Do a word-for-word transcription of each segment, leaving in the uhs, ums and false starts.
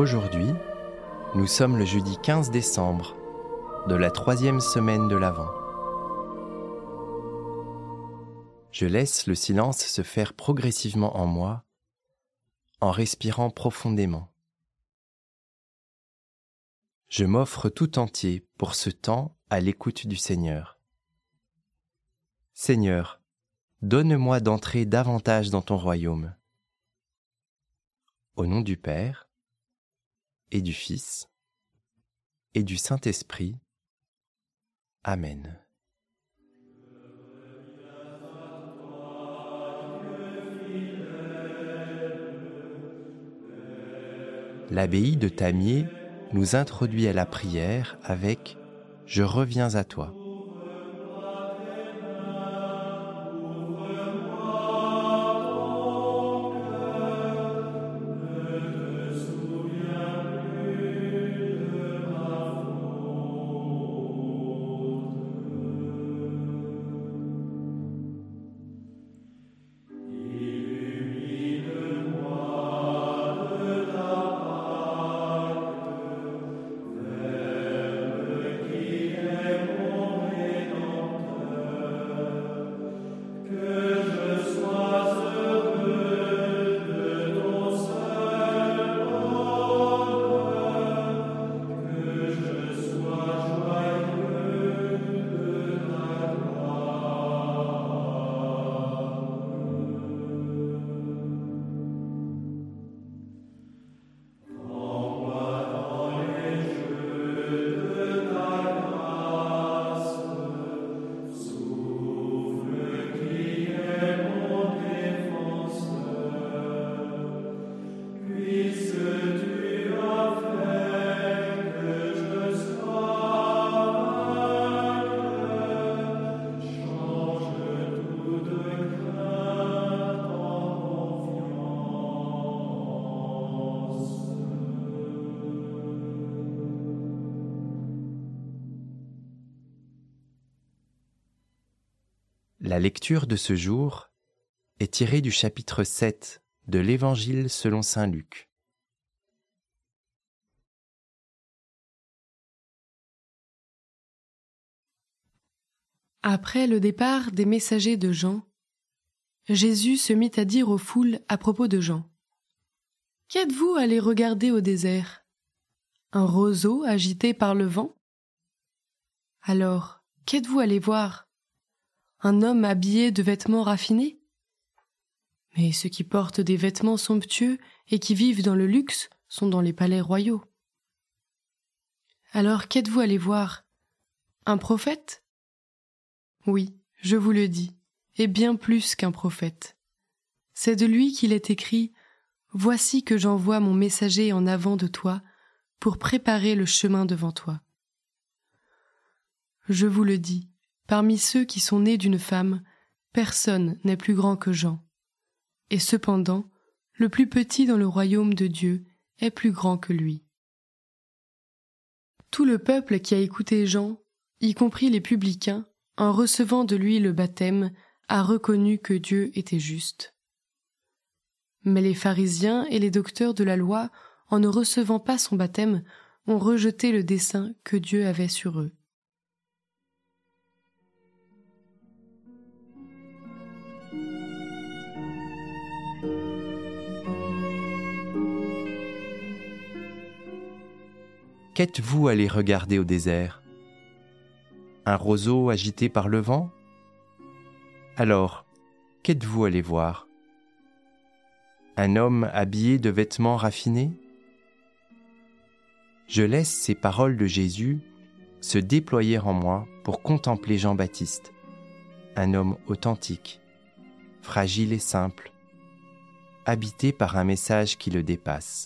Aujourd'hui, nous sommes le jeudi quinze décembre de la troisième semaine de l'Avent. Je laisse le silence se faire progressivement en moi en respirant profondément. Je m'offre tout entier pour ce temps à l'écoute du Seigneur. Seigneur, donne-moi d'entrer davantage dans ton royaume. Au nom du Père, et du Fils, et du Saint-Esprit. Amen. L'abbaye de Tamier nous introduit à la prière avec « Je reviens à toi ». La lecture de ce jour est tirée du chapitre sept de l'Évangile selon saint Luc. Après le départ des messagers de Jean, Jésus se mit à dire aux foules à propos de Jean : « Qu'êtes-vous allés regarder au désert ? Un roseau agité par le vent ? Alors, qu'êtes-vous allés voir ? Un homme habillé de vêtements raffinés ? Mais ceux qui portent des vêtements somptueux et qui vivent dans le luxe sont dans les palais royaux. Alors qu'êtes-vous allés voir ? Un prophète ? Oui, je vous le dis, et bien plus qu'un prophète. C'est de lui qu'il est écrit : « Voici que j'envoie mon messager en avant de toi pour préparer le chemin devant toi. » Je vous le dis, parmi ceux qui sont nés d'une femme, personne n'est plus grand que Jean. Et cependant, le plus petit dans le royaume de Dieu est plus grand que lui. Tout le peuple qui a écouté Jean, y compris les publicains, en recevant de lui le baptême, a reconnu que Dieu était juste. Mais les pharisiens et les docteurs de la loi, en ne recevant pas son baptême, ont rejeté le dessein que Dieu avait sur eux. Qu'êtes-vous allés regarder au désert ? Un roseau agité par le vent ? Alors, qu'êtes-vous allés voir ? Un homme habillé de vêtements raffinés ? Je laisse ces paroles de Jésus se déployer en moi pour contempler Jean-Baptiste, un homme authentique, fragile et simple, habité par un message qui le dépasse.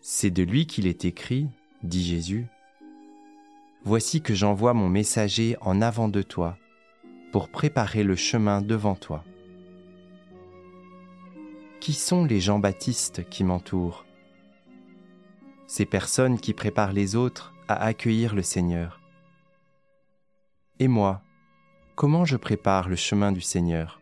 C'est de lui qu'il est écrit, dit Jésus, « Voici que j'envoie mon messager en avant de toi, pour préparer le chemin devant toi. » Qui sont les Jean-Baptistes qui m'entourent? Ces personnes qui préparent les autres à accueillir le Seigneur. Et moi, comment je prépare le chemin du Seigneur?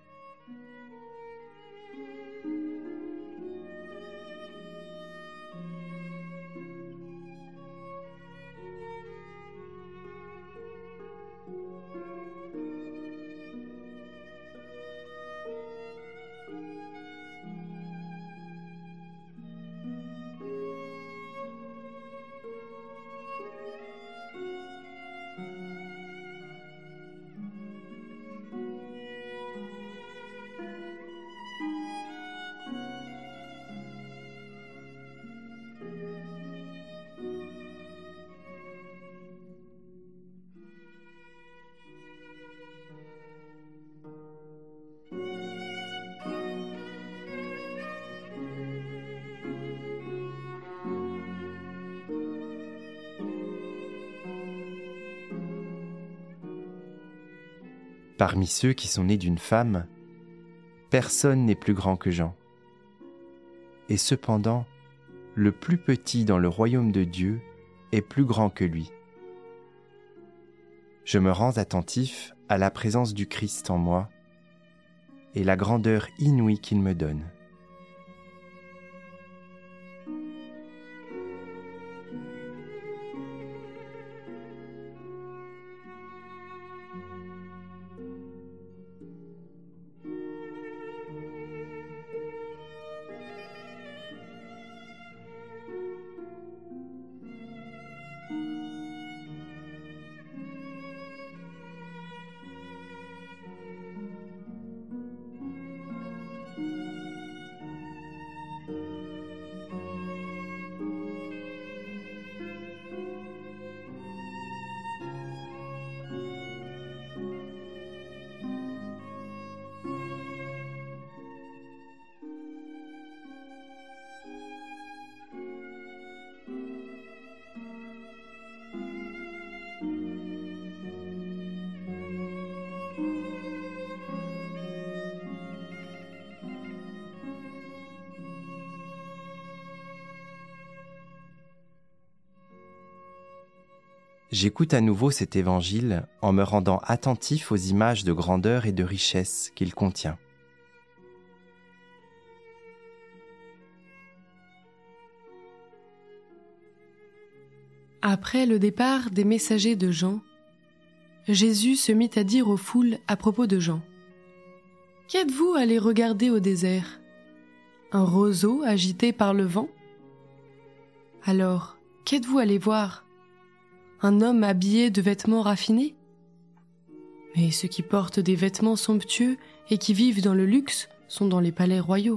Parmi ceux qui sont nés d'une femme, personne n'est plus grand que Jean. Et cependant, le plus petit dans le royaume de Dieu est plus grand que lui. Je me rends attentif à la présence du Christ en moi et la grandeur inouïe qu'il me donne. J'écoute à nouveau cet évangile en me rendant attentif aux images de grandeur et de richesse qu'il contient. Après le départ des messagers de Jean, Jésus se mit à dire aux foules à propos de Jean: « Qu'êtes-vous allés regarder au désert? Un roseau agité par le vent? Alors, qu'êtes-vous allés voir? Un homme habillé de vêtements raffinés? Mais ceux qui portent des vêtements somptueux et qui vivent dans le luxe sont dans les palais royaux.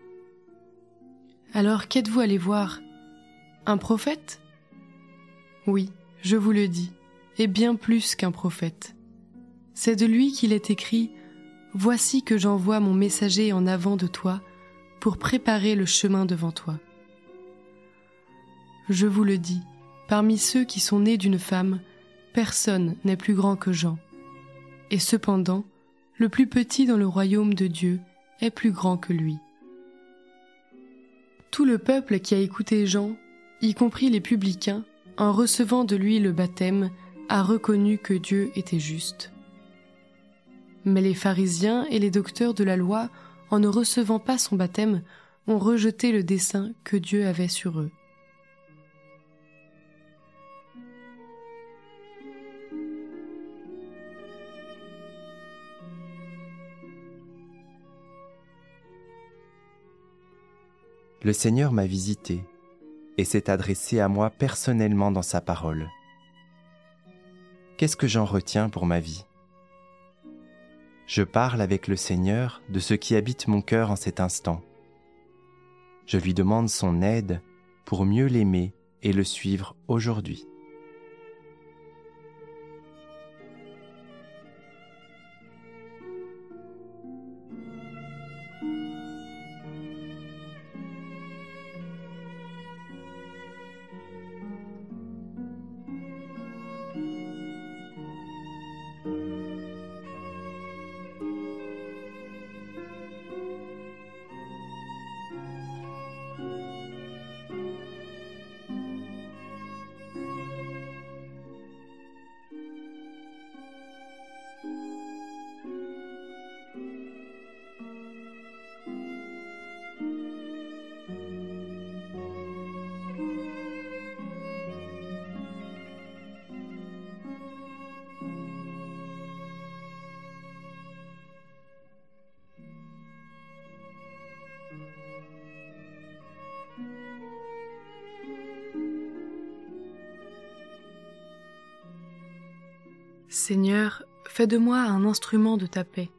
Alors qu'êtes-vous allés voir? Un prophète? Oui, je vous le dis, et bien plus qu'un prophète. C'est de lui qu'il est écrit: « Voici que j'envoie mon messager en avant de toi pour préparer le chemin devant toi. » Je vous le dis, parmi ceux qui sont nés d'une femme, personne n'est plus grand que Jean. Et cependant, le plus petit dans le royaume de Dieu est plus grand que lui. Tout le peuple qui a écouté Jean, y compris les publicains, en recevant de lui le baptême, a reconnu que Dieu était juste. Mais les pharisiens et les docteurs de la loi, en ne recevant pas son baptême, ont rejeté le dessein que Dieu avait sur eux. Le Seigneur m'a visité et s'est adressé à moi personnellement dans sa parole. Qu'est-ce que j'en retiens pour ma vie? Je parle avec le Seigneur de ce qui habite mon cœur en cet instant. Je lui demande son aide pour mieux l'aimer et le suivre aujourd'hui. Seigneur, fais de moi un instrument de ta paix.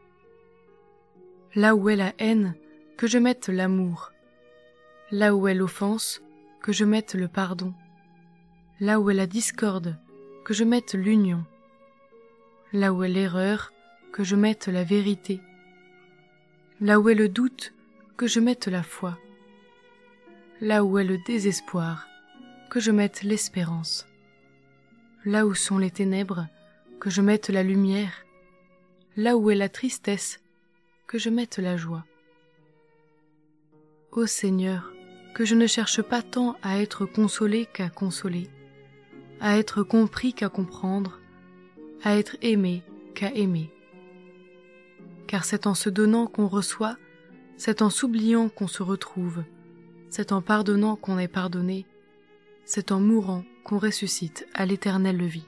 Là où est la haine, que je mette l'amour. Là où est l'offense, que je mette le pardon. Là où est la discorde, que je mette l'union. Là où est l'erreur, que je mette la vérité. Là où est le doute, que je mette la foi. Là où est le désespoir, que je mette l'espérance. Là où sont les ténèbres, que je mette la lumière. Là où est la tristesse, que je mette la joie. Ô Seigneur, que je ne cherche pas tant à être consolé qu'à consoler, à être compris qu'à comprendre, à être aimé qu'à aimer. Car c'est en se donnant qu'on reçoit, c'est en s'oubliant qu'on se retrouve, c'est en pardonnant qu'on est pardonné, c'est en mourant qu'on ressuscite à l'éternelle vie.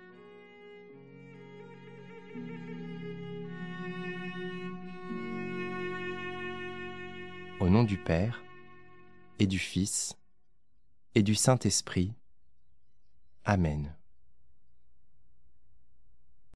Au nom du Père, et du Fils, et du Saint-Esprit. Amen.